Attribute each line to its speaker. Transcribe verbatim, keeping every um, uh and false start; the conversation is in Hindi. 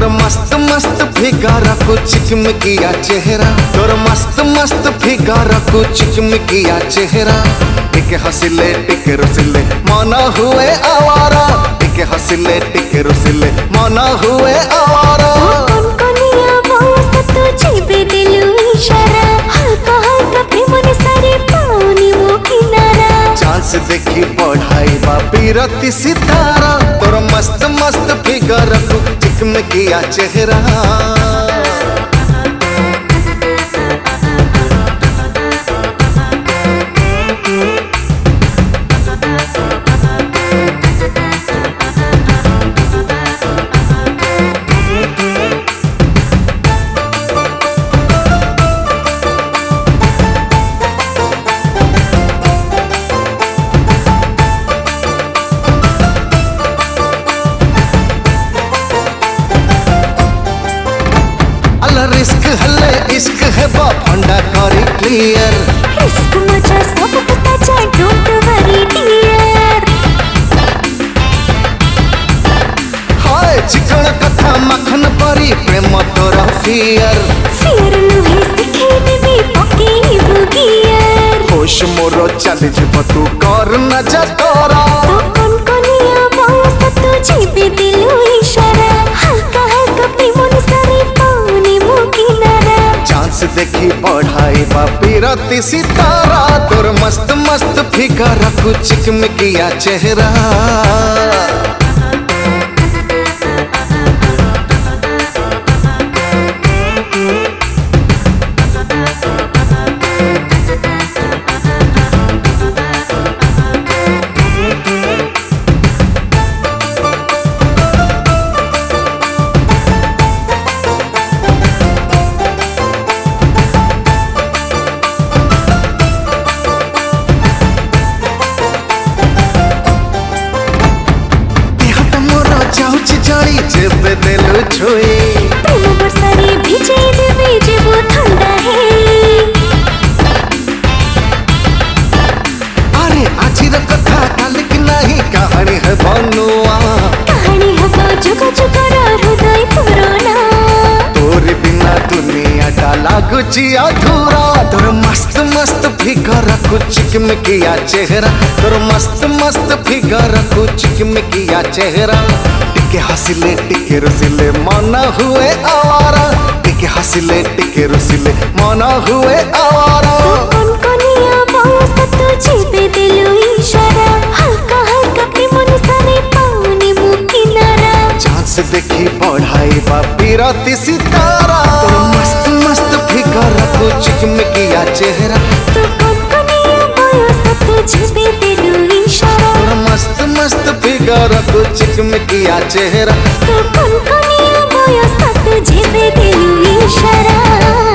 Speaker 1: मस्त मस्त फिगर को चिकमिकिया चेहरा, तोर मस्त मस्त फिगर को चिकमिकिया चेहरा। टिके हंसिले टिके रुसिले मन हुए आवारा, टिके हंसिले टिके रुसिले मन हुए आवारा। चांस देखी बढ़ाई बापी रति सितारा, तोर मस्त मस्त फिगर को चिकमिकिया चेहरा। रिस्क हल्ले इश्क है बा फंडा करी क्लियर,
Speaker 2: रिस्क मजा सब पता जाए डोंट वरी डियर।
Speaker 1: हाय चिकन कथा मखन परी प्रेम तोरा फियर,
Speaker 2: फियर नुहे सिखे देवी पके बुगियर।
Speaker 1: होश मोरो चल जब तू कर न जा तोरा,
Speaker 2: तो कौन कोनिया बाऊ सतो जीवे दिलो इशारा। हल्का हल्का प्रेमन सारे पानी मुकिनारा।
Speaker 1: चांस देखी बढ़ाई बापी रति सितारा, तोर मस्त मस्त फिगर को चिकमिकिया चेहरा। जेबे दिल छुई
Speaker 2: प्रेम बरसारी भिजे देवे जेबो ठंडा है।
Speaker 1: अरे आजी र कथा काल की नहीं कहानी है बनुआ,
Speaker 2: कहानी है जुगा जुगा हृदय पुराना।
Speaker 1: तोरे बिना दुनिया डाला गुची अधूरा, तोर मस्त मस्त फिगर को चिकमिकिया चेहरा, तोर मस्त मस्त फिगर को चिकमिकिया चेहरा। टिके हंसिले टिके रुसिले मन हुए आवारा, टिके हंसिले टिके रुसिले मन हुए आवारा।
Speaker 2: कौन कोनिया बाऊ सतो जीवे दिलो इशारा। हल्का हल्का प्रेमन सारे पानी मुकिनारा।
Speaker 1: चांस देखी बढ़ाई बापी रति सितारा, तोर मस्त मस्त फिगर को चिकमिकिया चेहरा।
Speaker 2: तो कौन कोनिया बाऊ सतो जीवे दिलो इशारा।
Speaker 1: तोर मस्त मस्त फिगर को चिकमिकिया चेहरा।
Speaker 2: तो कौन कोनिया बाऊ सतो जीवे दिलो इशारा।